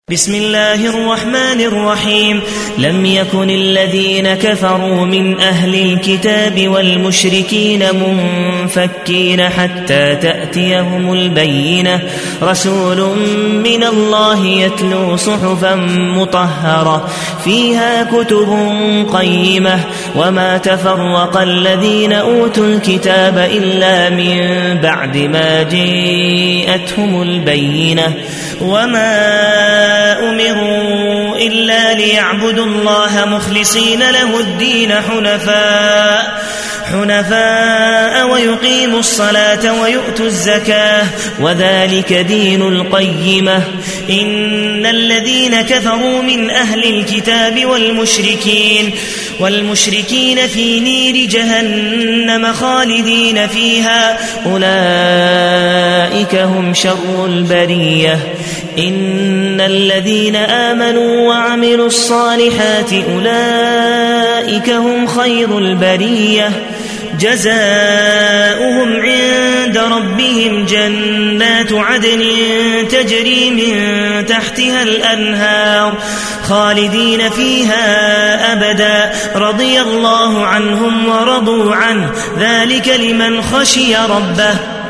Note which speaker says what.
Speaker 1: بسم الله الرحمن الرحيم. لم يكن الذين كفروا من أهل الكتاب والمشركين منفكين حتى تأتيهم البينة، رسول من الله يتلو صحفا مطهرة فيها كتب قيمة، وما تفرق الذين أوتوا الكتاب إلا من بعد ما جاءتهم البينة، وما أمروا إلا ليعبدوا الله مخلصين له الدين حنفاء ويقيموا الصلاة ويؤتوا الزكاة، وذلك دين القيمة. إن الذين كفروا من أهل الكتاب والمشركين في نير جهنم خالدين فيها، أولئك هم شر البرية. إن الذين آمنوا وعملوا الصالحات أولئك هم خير البرية، جزاؤهم عند ربهم جنات عدن تجري من تحتها الأنهار خالدين فيها أبدا، رضي الله عنهم ورضوا عنه، ذلك لمن خشي ربه.